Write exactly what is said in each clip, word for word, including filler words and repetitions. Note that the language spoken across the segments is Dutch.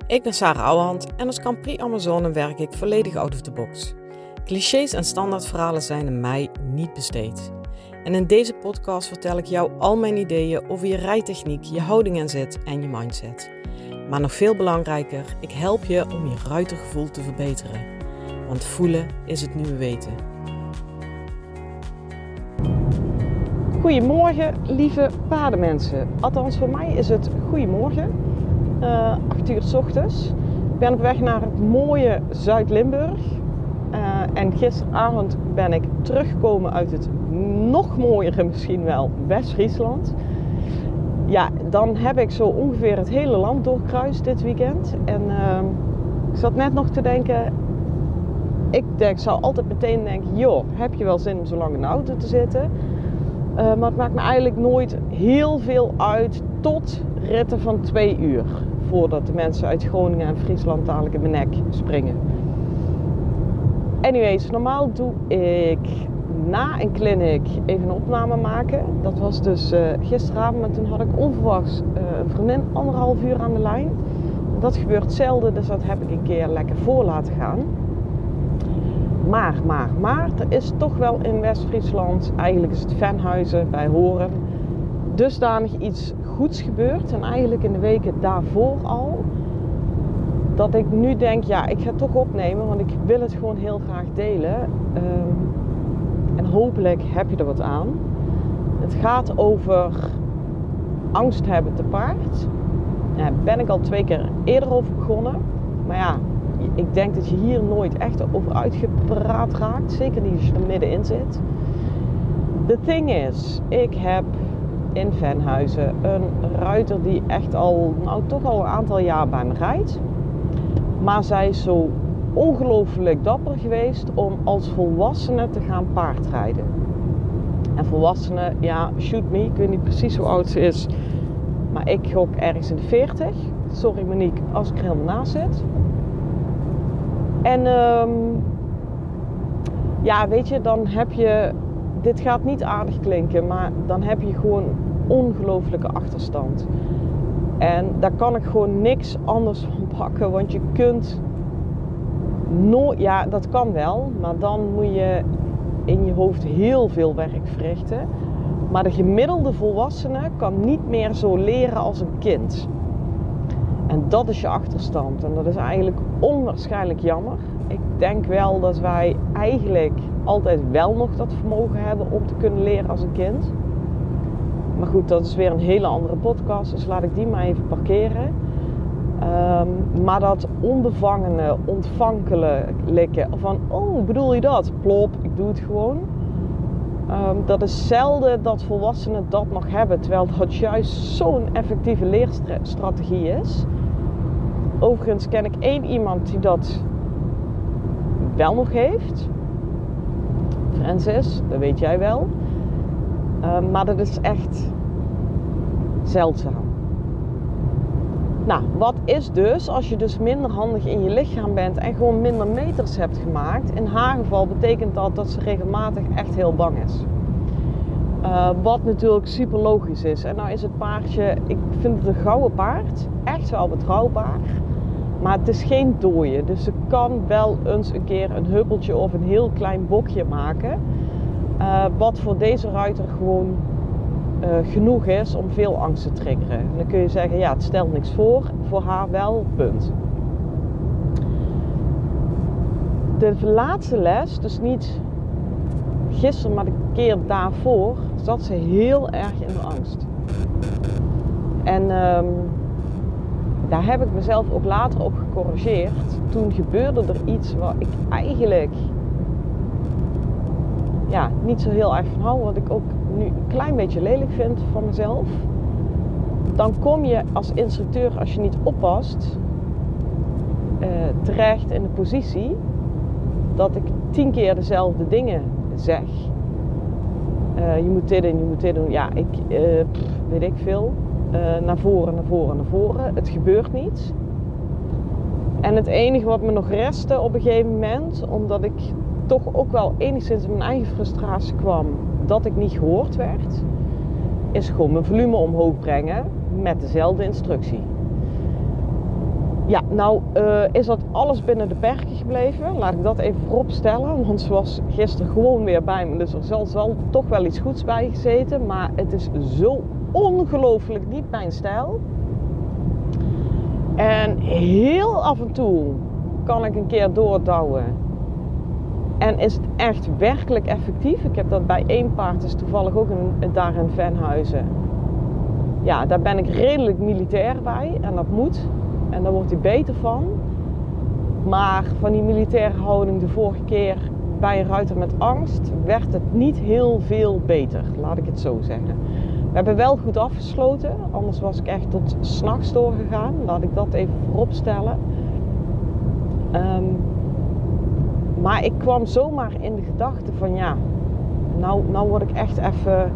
Ik ben Sarah Ouwehand en als Grand Prix Amazone werk ik volledig out of the box. Clichés en standaardverhalen zijn aan mij niet besteed. En in deze podcast vertel ik jou al mijn ideeën over je rijtechniek, je houding en zet en je mindset. Maar nog veel belangrijker, ik help je om je ruitergevoel te verbeteren. Want voelen is het nieuwe weten. Goedemorgen, lieve paardenmensen. Althans, voor mij is het goedemorgen. Uh, acht uur 's ochtends. Ik ben op weg naar het mooie Zuid-Limburg. Uh, en gisteravond ben ik teruggekomen uit het nog mooiere misschien wel West-Friesland. Ja, dan heb ik zo ongeveer het hele land doorkruist dit weekend. En uh, ik zat net nog te denken. Ik denk, zou altijd meteen denken, joh, heb je wel zin om zo lang in de auto te zitten? Uh, maar het maakt me eigenlijk nooit heel veel uit tot ritten van twee uur. Voordat de mensen uit Groningen en Friesland dadelijk in mijn nek springen. Anyways, normaal doe ik na een clinic even een opname maken. Dat was dus uh, gisteravond, maar toen had ik onverwachts uh, een vriendin anderhalf uur aan de lijn. Dat gebeurt zelden, dus dat heb ik een keer lekker voor laten gaan. Maar, maar, maar, er is toch wel in West-Friesland, eigenlijk is het Venhuizen bij Horen, dusdanig iets goeds gebeurd. En eigenlijk in de weken daarvoor al, dat ik nu denk, ja, ik ga het toch opnemen, want ik wil het gewoon heel graag delen. Um, en hopelijk heb je er wat aan. Het gaat over angst hebben te paard. Daar ben ik al twee keer eerder over begonnen. Maar ja, ik denk dat je hier nooit echt over uitgepraat raakt. Zeker niet als je er middenin zit. The thing is, ik heb in Venhuizen een ruiter die echt al, nou toch al een aantal jaar bij me rijdt. Maar zij is zo ongelooflijk dapper geweest om als volwassene te gaan paardrijden. En volwassene, ja, shoot me, ik weet niet precies hoe oud ze is. Maar ik gok ergens in de veertig. Sorry Monique, als ik er helemaal naast zit. En um, ja, weet je, dan heb je, dit gaat niet aardig klinken, maar dan heb je gewoon ongelooflijke achterstand. En daar kan ik gewoon niks anders van pakken, want je kunt nooit, ja dat kan wel, maar dan moet je in je hoofd heel veel werk verrichten. Maar de gemiddelde volwassene kan niet meer zo leren als een kind. En dat is je achterstand. En dat is eigenlijk onwaarschijnlijk jammer. Ik denk wel dat wij eigenlijk altijd wel nog dat vermogen hebben om te kunnen leren als een kind. Maar goed, dat is weer een hele andere podcast. Dus laat ik die maar even parkeren. Um, maar dat onbevangene, ontvankelijke van, oh, bedoel je dat? Plop, ik doe het gewoon. Um, dat is zelden dat volwassenen dat nog hebben. Terwijl dat juist zo'n effectieve leerstrategie is. Overigens ken ik één iemand die dat wel nog heeft. Francis, dat weet jij wel. Um, maar dat is echt zeldzaam. Nou, wat is dus als je dus minder handig in je lichaam bent en gewoon minder meters hebt gemaakt? In haar geval betekent dat dat ze regelmatig echt heel bang is. Uh, wat natuurlijk super logisch is. En nou is het paardje, ik vind het een gouden paard, echt wel betrouwbaar. Maar het is geen dooie, dus ze kan wel eens een keer een huppeltje of een heel klein bokje maken. Uh, wat voor deze ruiter gewoon uh, genoeg is om veel angst te triggeren. En dan kun je zeggen, ja, het stelt niks voor, voor haar wel, punt. De laatste les, dus niet gisteren, maar de keer daarvoor, zat ze heel erg in de angst. En um, daar heb ik mezelf ook later op gecorrigeerd. Toen gebeurde er iets waar ik eigenlijk ja, niet zo heel erg van hou. Wat ik ook nu een klein beetje lelijk vind van mezelf. Dan kom je als instructeur, als je niet oppast, uh, terecht in de positie dat ik tien keer dezelfde dingen zeg. Uh, je moet dit doen, je moet dit doen. Ja, ik uh, pff, weet ik veel. Uh, naar voren, naar voren, naar voren. Het gebeurt niet. En het enige wat me nog restte op een gegeven moment, omdat ik toch ook wel enigszins in mijn eigen frustratie kwam dat ik niet gehoord werd, is gewoon mijn volume omhoog brengen met dezelfde instructie. Ja, nou uh, is dat alles binnen de perken gebleven. Laat ik dat even voorop stellen. Want ze was gisteren gewoon weer bij me. Dus er zal, zal toch wel iets goeds bij gezeten. Maar het is zo ongelooflijk niet mijn stijl. En heel af en toe kan ik een keer doordouwen. En is het echt werkelijk effectief. Ik heb dat bij één paard, dus toevallig ook in, daar in Venhuizen. Ja, daar ben ik redelijk militair bij. En dat moet. En daar wordt hij beter van. Maar van die militaire houding de vorige keer bij een ruiter met angst werd het niet heel veel beter. Laat ik het zo zeggen. We hebben wel goed afgesloten. Anders was ik echt tot 's nachts doorgegaan. Laat ik dat even voorop stellen. Um, maar ik kwam zomaar in de gedachte van ja, nou, nou word ik echt even...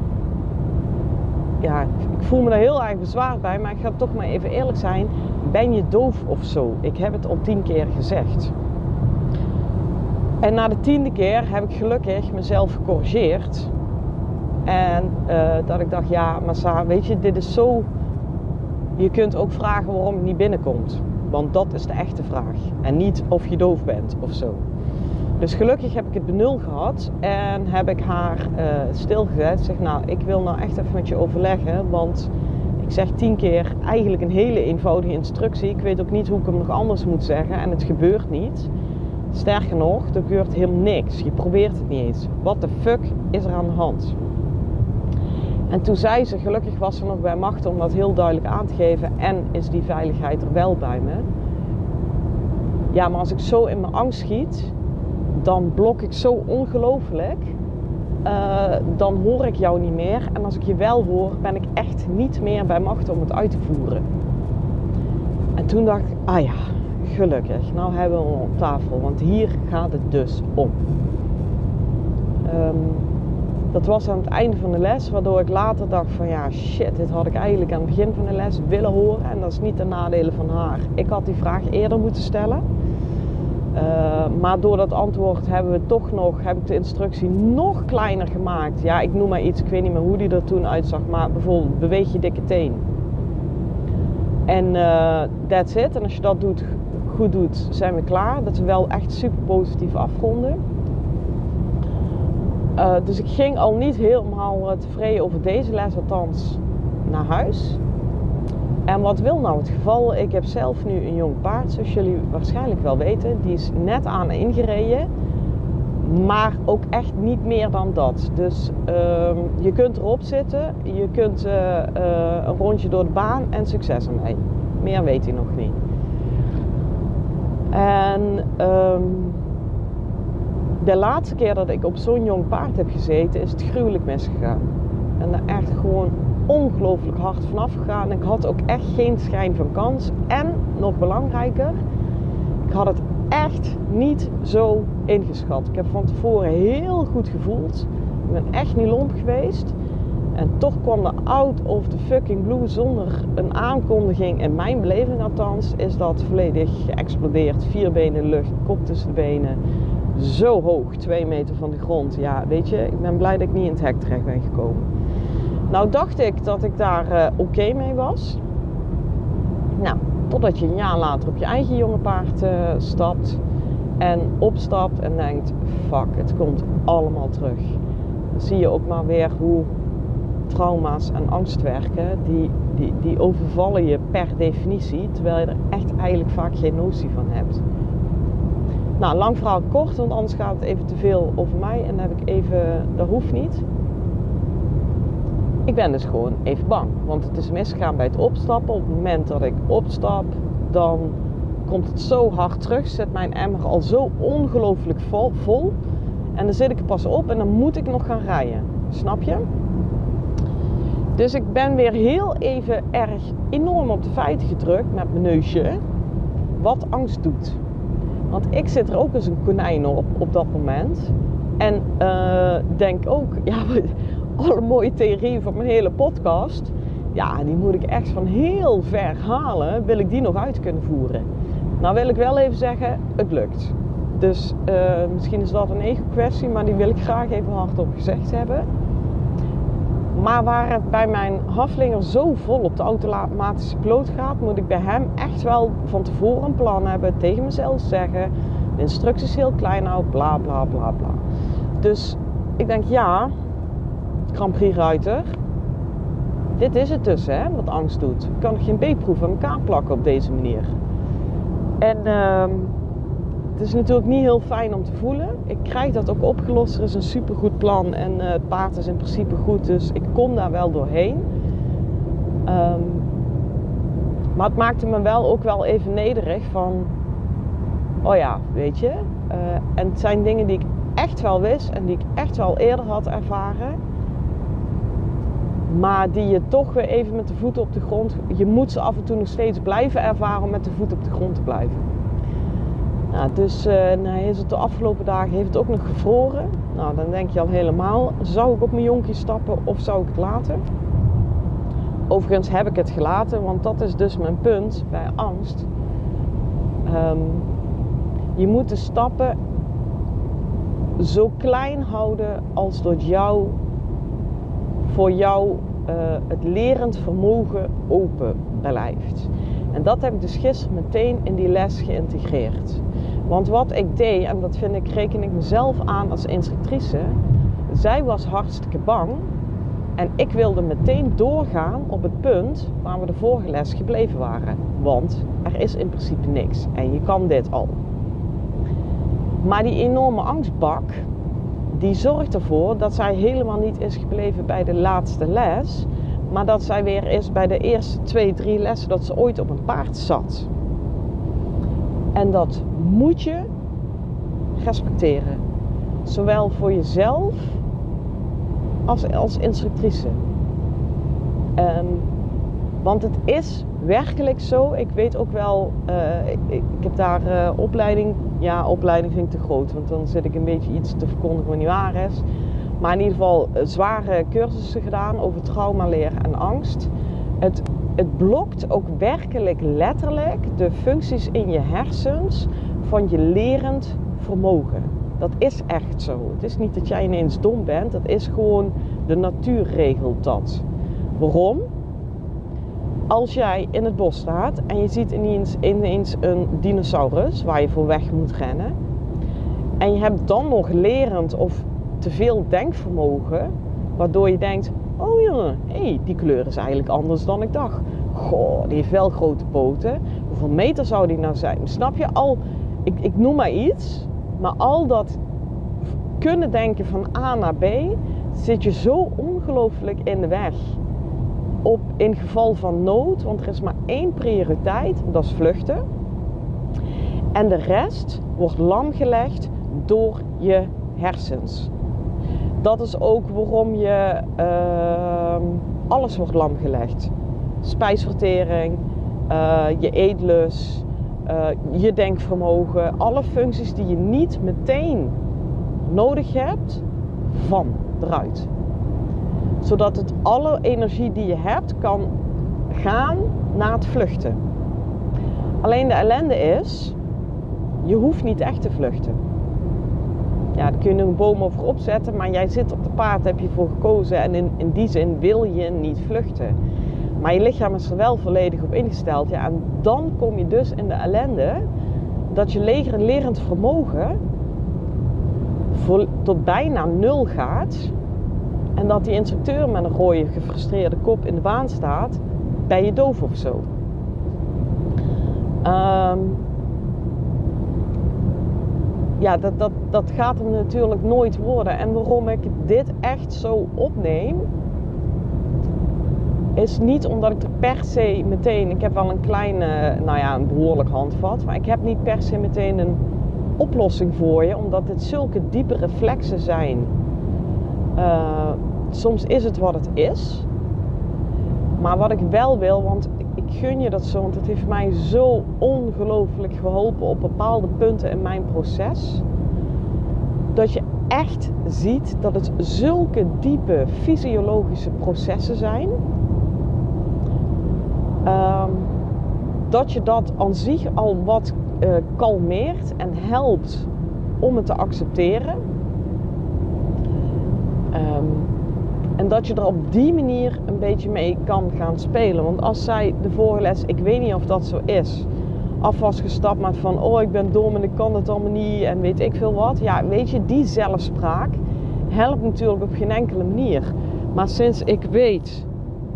Ja, ik voel me daar heel erg bezwaard bij, maar ik ga toch maar even eerlijk zijn. Ben je doof of zo? Ik heb het al tien keer gezegd. En na de tiende keer heb ik gelukkig mezelf gecorrigeerd. En uh, dat ik dacht, ja, Massa, weet je, dit is zo... Je kunt ook vragen waarom het niet binnenkomt. Want dat is de echte vraag. En niet of je doof bent of zo. Dus gelukkig heb ik het benul gehad en heb ik haar uh, stilgezet. Zeg, nou, ik wil nou echt even met je overleggen, want ik zeg tien keer eigenlijk een hele eenvoudige instructie. Ik weet ook niet hoe ik hem nog anders moet zeggen en het gebeurt niet. Sterker nog, er gebeurt helemaal niks. Je probeert het niet eens. What the fuck is er aan de hand? En toen zei ze, gelukkig was ze nog bij macht om dat heel duidelijk aan te geven en is die veiligheid er wel bij me. Ja, maar als ik zo in mijn angst schiet, dan blok ik zo ongelooflijk. Uh, dan hoor ik jou niet meer. En als ik je wel hoor, ben ik echt niet meer bij macht om het uit te voeren. En toen dacht ik, ah ja, gelukkig. Nou hebben we hem op tafel. Want hier gaat het dus om. Um, dat was aan het einde van de les. Waardoor ik later dacht van ja, shit. Dit had ik eigenlijk aan het begin van de les willen horen. En dat is niet de nadelen van haar. Ik had die vraag eerder moeten stellen. Uh, maar door dat antwoord hebben we toch nog, heb ik de instructie nog kleiner gemaakt. Ja, ik noem maar iets, ik weet niet meer hoe die er toen uitzag. Maar bijvoorbeeld, beweeg je dikke teen. En uh, that's it. En als je dat doet, goed doet, zijn we klaar. Dat we wel echt super positief afronden. Uh, dus ik ging al niet helemaal tevreden over deze les, althans naar huis. En wat wil nou het geval? Ik heb zelf nu een jong paard, zoals jullie waarschijnlijk wel weten. Die is net aan ingereden, maar ook echt niet meer dan dat. Dus uh, je kunt erop zitten, je kunt uh, uh, een rondje door de baan en succes ermee. Meer weet hij nog niet. En um, de laatste keer dat ik op zo'n jong paard heb gezeten, is het gruwelijk misgegaan. En daar echt gewoon ongelooflijk hard vanaf gegaan. Ik had ook echt geen schijn van kans. En, nog belangrijker, ik had het echt niet zo ingeschat. Ik heb van tevoren heel goed gevoeld. Ik ben echt niet lomp geweest. En toch kwam er out of the fucking blue zonder een aankondiging. In mijn beleving althans is dat volledig geëxplodeerd. Vier benen in de lucht, kop tussen de benen. Zo hoog, twee meter van de grond. Ja, weet je, ik ben blij dat ik niet in het hek terecht ben gekomen. Nou dacht ik dat ik daar uh, oké okay mee was. Nou, totdat je een jaar later op je eigen jonge paard uh, stapt. En opstapt en denkt, fuck, het komt allemaal terug. Dan zie je ook maar weer hoe trauma's en angst werken. Die, die, die overvallen je per definitie. Terwijl je er echt eigenlijk vaak geen notie van hebt. Nou, lang verhaal kort, want anders gaat het even te veel over mij. En dan heb ik even, dat hoeft niet. Ik ben dus gewoon even bang. Want het is misgegaan bij het opstappen. Op het moment dat ik opstap, dan komt het zo hard terug. Zet mijn emmer al zo ongelooflijk vol, vol. En dan zit ik er pas op en dan moet ik nog gaan rijden. Snap je? Dus ik ben weer heel even erg enorm op de feiten gedrukt met mijn neusje. Wat angst doet. Want ik zit er ook als een konijn op, op dat moment. En uh, denk ook, ja, alle mooie theorieën van mijn hele podcast. Ja, die moet ik echt van heel ver halen. Wil ik die nog uit kunnen voeren. Nou wil ik wel even zeggen, het lukt. Dus uh, misschien is dat een ego-kwestie, maar die wil ik graag even hardop gezegd hebben. Maar waar het bij mijn Haflinger zo vol op de automatische piloot gaat, moet ik bij hem echt wel van tevoren een plan hebben, tegen mezelf zeggen, de instructies heel klein houden, bla bla bla bla. Dus ik denk, ja, Grand Prix ruiter, dit is het dus, hè, wat angst doet. Ik kan geen B-proef aan elkaar plakken op deze manier. En uh, het is natuurlijk niet heel fijn om te voelen. Ik krijg dat ook opgelost. Er is een supergoed plan en uh, het paard is in principe goed. Dus ik kom daar wel doorheen. Um, maar het maakte me wel ook wel even nederig van... Oh ja, weet je. Uh, en het zijn dingen die ik echt wel wist en die ik echt wel eerder had ervaren. Maar die je toch weer even met de voeten op de grond... Je moet ze af en toe nog steeds blijven ervaren om met de voeten op de grond te blijven. Nou, dus uh, nou, is het de afgelopen dagen heeft het ook nog gevroren. Nou, dan denk je al helemaal, zou ik op mijn jonkje stappen of zou ik het laten? Overigens heb ik het gelaten, want dat is dus mijn punt bij angst. Um, je moet de stappen zo klein houden als dat jou, voor jou uh, het lerend vermogen open blijft. En dat heb ik dus gisteren meteen in die les geïntegreerd. Want wat ik deed, en dat vind ik, reken ik mezelf aan als instructrice, zij was hartstikke bang en ik wilde meteen doorgaan op het punt waar we de vorige les gebleven waren. Want er is in principe niks en je kan dit al. Maar die enorme angstbak, die zorgt ervoor dat zij helemaal niet is gebleven bij de laatste les, maar dat zij weer is bij de eerste twee, drie lessen dat ze ooit op een paard zat. En dat moet je respecteren. Zowel voor jezelf als als instructrice. Um, want het is werkelijk zo. Ik weet ook wel, uh, ik, ik heb daar uh, opleiding, ja opleiding vind ik te groot. Want dan zit ik een beetje iets te verkondigen wat niet waar is. Maar in ieder geval uh, zware cursussen gedaan over traumaleer en angst. Het, het blokt ook werkelijk letterlijk de functies in je hersens van je lerend vermogen. Dat is echt zo. Het is niet dat jij ineens dom bent. Dat is gewoon, de natuur regelt dat. Waarom? Als jij in het bos staat en je ziet ineens, ineens een dinosaurus waar je voor weg moet rennen. En je hebt dan nog lerend of te veel denkvermogen. Waardoor je denkt, oh jongen, hey, die kleur is eigenlijk anders dan ik dacht. Goh, die heeft wel grote poten. Hoeveel meter zou die nou zijn? Snap je? Al, ik, ik noem maar iets. Maar al dat kunnen denken van A naar B zit je zo ongelooflijk in de weg. Op, in geval van nood, want er is maar één prioriteit, dat is vluchten. En de rest wordt lamgelegd door je hersens. Dat is ook waarom je uh, alles wordt lamgelegd. Spijsvertering, uh, je eetlust, uh, je denkvermogen. Alle functies die je niet meteen nodig hebt, van eruit. Zodat het alle energie die je hebt kan gaan naar het vluchten. Alleen de ellende is, je hoeft niet echt te vluchten. Ja, daar kun je een boom over opzetten, maar jij zit op de paard, heb je voor gekozen en in, in die zin wil je niet vluchten. Maar je lichaam is er wel volledig op ingesteld. Ja, en dan kom je dus in de ellende dat je leger, lerend vermogen voor, tot bijna nul gaat. En dat die instructeur met een rode gefrustreerde kop in de baan staat, ben je doof of zo. Um, ja, dat, dat, dat gaat hem natuurlijk nooit worden. En waarom ik dit echt zo opneem, is niet omdat ik er per se meteen, ik heb wel een kleine, nou ja, een behoorlijk handvat, maar ik heb niet per se meteen een oplossing voor je, omdat dit zulke diepe reflexen zijn. Uh, soms is het wat het is. Maar wat ik wel wil, want ik, ik gun je dat zo, want het heeft mij zo ongelooflijk geholpen op bepaalde punten in mijn proces. Dat je echt ziet dat het zulke diepe fysiologische processen zijn. Um, dat je dat aan zich al wat uh, kalmeert en helpt om het te accepteren. Um, En dat je er op die manier een beetje mee kan gaan spelen. Want als zij de vorige les, ik weet niet of dat zo is, af was gestapt met van oh ik ben dom en ik kan het allemaal niet en weet ik veel wat. Ja, weet je, die zelfspraak helpt natuurlijk op geen enkele manier. Maar sinds ik weet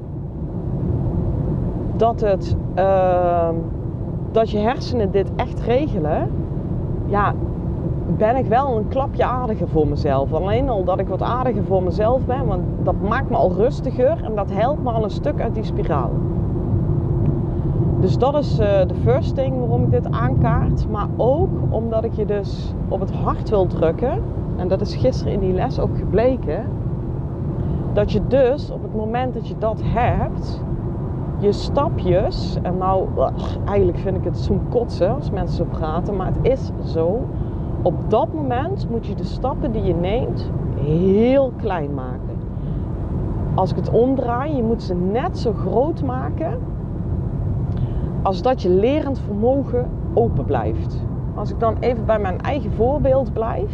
dat, het, uh, dat je hersenen dit echt regelen, ja, ben ik wel een klapje aardiger voor mezelf. Alleen al dat ik wat aardiger voor mezelf ben, want dat maakt me al rustiger en dat helpt me al een stuk uit die spiraal. Dus dat is uh, de first thing waarom ik dit aankaart. Maar ook omdat ik je dus op het hart wil drukken. En dat is gisteren in die les ook gebleken. Dat je dus op het moment dat je dat hebt, je stapjes. En nou, ugh, eigenlijk vind ik het zo'n kotsen als mensen zo praten. Maar het is zo. Op dat moment moet je de stappen die je neemt heel klein maken. Als ik het omdraai, je moet ze net zo groot maken als dat je lerend vermogen open blijft. Als ik dan even bij mijn eigen voorbeeld blijf.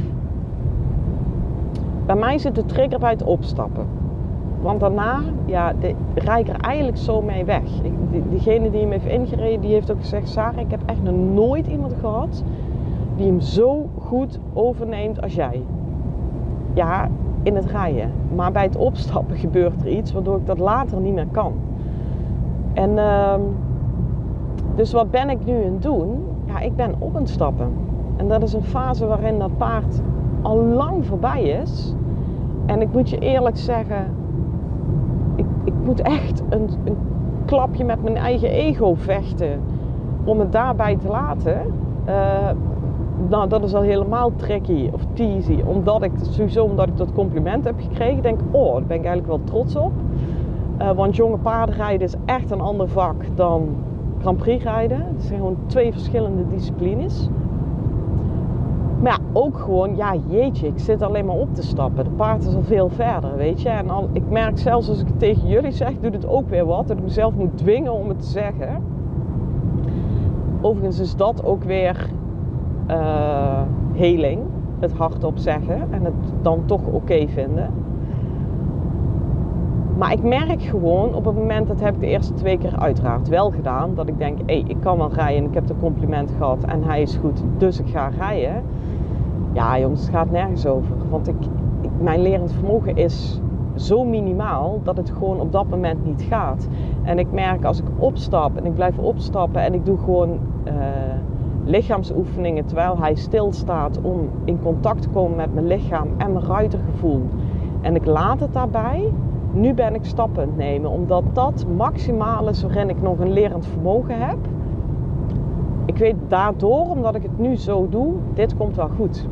Bij mij zit de trigger bij het opstappen. Want daarna, ja, de, rijd ik er eigenlijk zo mee weg. Ik, die, diegene die hem heeft ingereden, die heeft ook gezegd, Sarah, ik heb echt nog nooit iemand gehad die hem zo goed overneemt als jij. Ja, in het rijden. Maar bij het opstappen gebeurt er iets waardoor ik dat later niet meer kan. En uh, dus wat ben ik nu aan het doen? Ja, ik ben op aan het stappen. En dat is een fase waarin dat paard al lang voorbij is. En ik moet je eerlijk zeggen, ik, ik moet echt een, een klapje met mijn eigen ego vechten om het daarbij te laten. Uh, nou, dat is al helemaal tricky of teasy. Omdat ik, sowieso omdat ik dat compliment heb gekregen, denk ik, oh, daar ben ik eigenlijk wel trots op. Uh, want jonge paardenrijden is echt een ander vak dan Grand Prix rijden. Het zijn gewoon twee verschillende disciplines. Maar ja, ook gewoon, ja jeetje, ik zit alleen maar op te stappen. De paard is al veel verder, weet je. En al, ik merk zelfs als ik het tegen jullie zeg, doet het ook weer wat. Dat ik mezelf moet dwingen om het te zeggen. Overigens is dat ook weer uh, heling. Het hardop zeggen en het dan toch oké okay vinden. Maar ik merk gewoon op het moment, dat heb ik de eerste twee keer uiteraard wel gedaan, dat ik denk, hé, hey, ik kan wel rijden, ik heb de compliment gehad en hij is goed, dus ik ga rijden. Ja jongens, het gaat nergens over. Want ik, ik, mijn lerend vermogen is zo minimaal dat het gewoon op dat moment niet gaat. En ik merk als ik opstap en ik blijf opstappen en ik doe gewoon uh, lichaamsoefeningen terwijl hij stilstaat om in contact te komen met mijn lichaam en mijn ruitergevoel. En ik laat het daarbij. Nu ben ik stappen aan het nemen, omdat dat maximaal is waarin ik nog een lerend vermogen heb. Ik weet daardoor, omdat ik het nu zo doe, dit komt wel goed.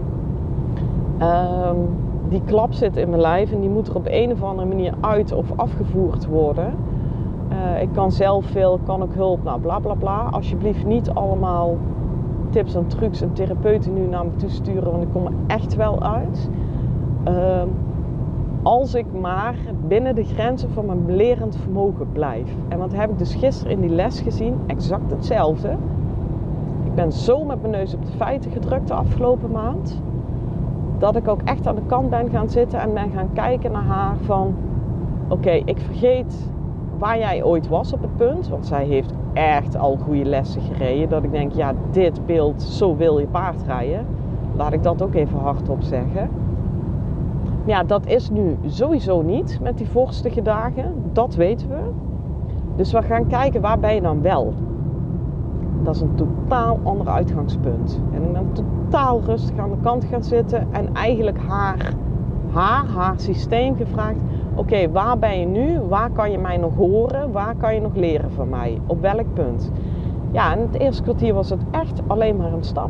Um, die klap zit in mijn lijf en die moet er op een of andere manier uit of afgevoerd worden. Uh, ik kan zelf veel, kan ook hulp, nou bla bla bla. Alsjeblieft niet allemaal tips en trucs en therapeuten nu naar me toe sturen, want ik kom er echt wel uit. Um, Als ik maar binnen de grenzen van mijn lerend vermogen blijf. En wat heb ik dus gisteren in die les gezien? Exact hetzelfde. Ik ben zo met mijn neus op de feiten gedrukt de afgelopen maand. Dat ik ook echt aan de kant ben gaan zitten en ben gaan kijken naar haar van... Oké, okay, ik vergeet waar jij ooit was op het punt. Want zij heeft echt al goede lessen gereden. Dat ik denk, ja, dit beeld, zo wil je paard rijden. Laat ik dat ook even hardop zeggen. Ja, dat is nu sowieso niet met die vorstige dagen. Dat weten we. Dus we gaan kijken, waar ben je dan wel? Dat is een totaal ander uitgangspunt. En ik ben totaal rustig aan de kant gaan zitten. En eigenlijk haar, haar, haar systeem gevraagd. Oké, okay, waar ben je nu? Waar kan je mij nog horen? Waar kan je nog leren van mij? Op welk punt? Ja, in het eerste kwartier was het echt alleen maar een stap.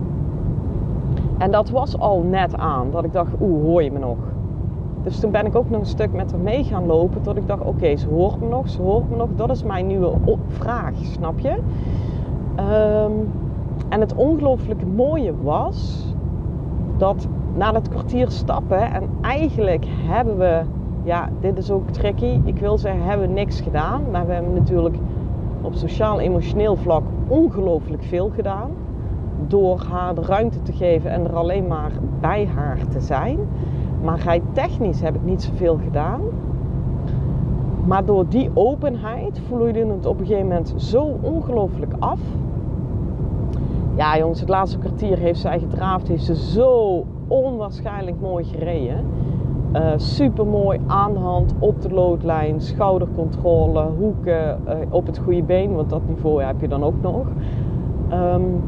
En dat was al net aan, dat ik dacht, oeh, hoor je me nog? Dus toen ben ik ook nog een stuk met haar mee gaan lopen, tot ik dacht, oké, okay, ze hoort me nog, ze hoort me nog. Dat is mijn nieuwe vraag, snap je? Um, en het ongelooflijk mooie was, dat na dat kwartier stappen, en eigenlijk hebben we, ja, dit is ook tricky, ik wil zeggen, hebben we niks gedaan. Maar we hebben natuurlijk op sociaal-emotioneel vlak ongelooflijk veel gedaan. Door haar de ruimte te geven en er alleen maar bij haar te zijn. Maar rijtechnisch heb ik niet zoveel gedaan. Maar door die openheid vloeide het op een gegeven moment zo ongelooflijk af. Ja jongens, het laatste kwartier heeft zij gedraafd. Heeft ze zo onwaarschijnlijk mooi gereden. Uh, Super mooi aan de hand, op de loodlijn, schoudercontrole, hoeken, uh, op het goede been. Want dat niveau heb je dan ook nog. Um,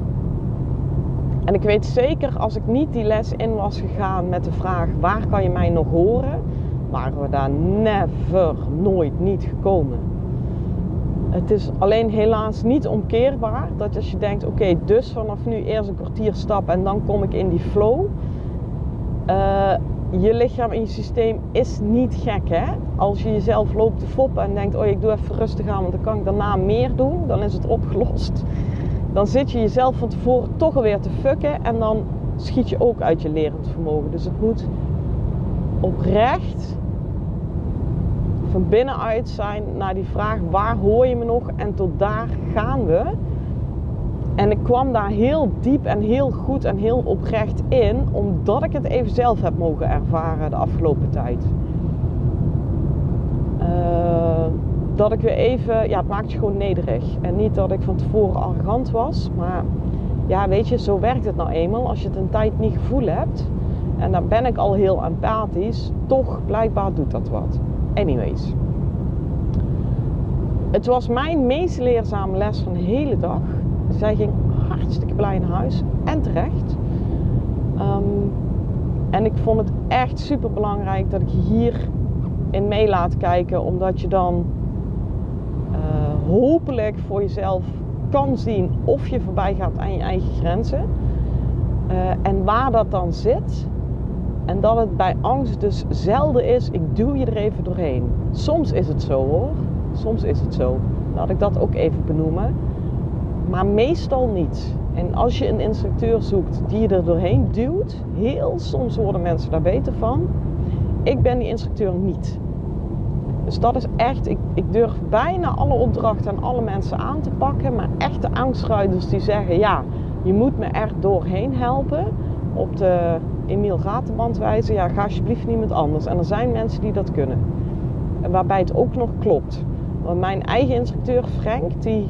en ik weet zeker, als ik niet die les in was gegaan met de vraag... waar kan je mij nog horen? Waren we daar never, nooit niet gekomen. Het is alleen helaas niet omkeerbaar. Dat als je denkt, oké, okay, dus vanaf nu eerst een kwartier stappen en dan kom ik in die flow. Uh, je lichaam en je systeem is niet gek, hè. Als je jezelf loopt te foppen en denkt, oh ik doe even rustig aan, want dan kan ik daarna meer doen. Dan is het opgelost. Dan zit je jezelf van tevoren toch alweer te fucken en dan schiet je ook uit je lerend vermogen. Dus het moet oprecht van binnenuit zijn naar die vraag, waar hoor je me nog? En tot daar gaan we. En ik kwam daar heel diep en heel goed en heel oprecht in, omdat ik het even zelf heb mogen ervaren de afgelopen tijd. Uh, dat ik weer even, ja, het maakt je gewoon nederig. En niet dat ik van tevoren arrogant was, maar ja, weet je, zo werkt het nou eenmaal. Als je het een tijd niet gevoel hebt, en dan ben ik al heel empathisch, toch blijkbaar doet dat wat. Anyways. Het was mijn meest leerzame les van de hele dag. Zij ging hartstikke blij naar huis. En terecht. Um, en ik vond het echt super belangrijk dat ik je hierin mee laat kijken. Omdat je dan uh, hopelijk voor jezelf kan zien of je voorbij gaat aan je eigen grenzen. Uh, en waar dat dan zit. En dat het bij angst dus zelden is, ik duw je er even doorheen. Soms is het zo hoor. Soms is het zo. Laat ik dat ook even benoemen. Maar meestal niet. En als je een instructeur zoekt die je er doorheen duwt, heel soms worden mensen daar beter van. Ik ben die instructeur niet. Dus dat is echt, ik, ik durf bijna alle opdrachten en alle mensen aan te pakken. Maar echte angstruiders die zeggen, ja, je moet me er doorheen helpen. Op de Emiel Raterband wijze, ja, ga alsjeblieft niemand anders. En er zijn mensen die dat kunnen. En waarbij het ook nog klopt. Want mijn eigen instructeur Frank, die,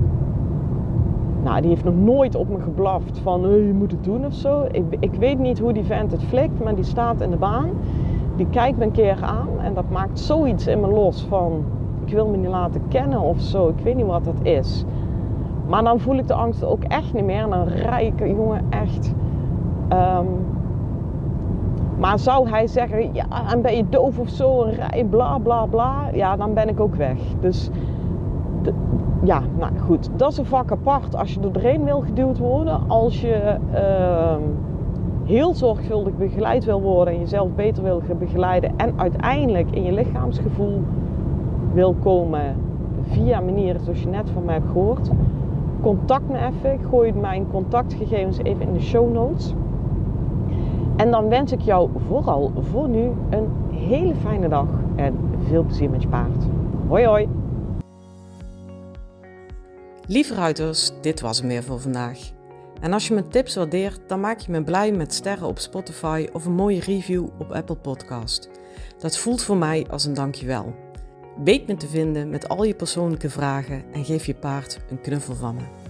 nou, die heeft nog nooit op me geblaft van hey, je moet het doen of zo. Ik, ik weet niet hoe die vent het flikt, maar die staat in de baan. Die kijkt me een keer aan en dat maakt zoiets in me los van ik wil me niet laten kennen of zo. Ik weet niet wat dat is. Maar dan voel ik de angst ook echt niet meer. En dan rij ik, jongen, echt. Um, maar zou hij zeggen, ja, en ben je doof of zo, en rij bla bla bla, ja, dan ben ik ook weg. Dus, de, ja, nou goed, dat is een vak apart als je er doorheen wil geduwd worden. Als je uh, heel zorgvuldig begeleid wil worden en jezelf beter wil begeleiden en uiteindelijk in je lichaamsgevoel wil komen via manieren zoals je net van mij hebt gehoord, contact me even. Ik gooi mijn contactgegevens even in de show notes. En dan wens ik jou vooral voor nu een hele fijne dag en veel plezier met je paard. Hoi hoi! Lieve ruiters, dit was hem weer voor vandaag. En als je mijn tips waardeert, dan maak je me blij met sterren op Spotify of een mooie review op Apple Podcast. Dat voelt voor mij als een dankjewel. Weet me te vinden met al je persoonlijke vragen en geef je paard een knuffel van me.